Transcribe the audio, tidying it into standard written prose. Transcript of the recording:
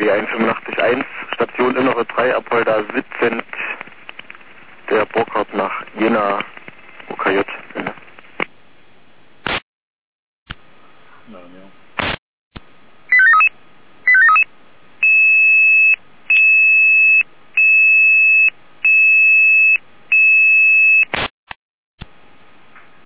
DB 185.1, Station Innere 3, Apolda 17, der Burkhardt nach Jena, OKJ in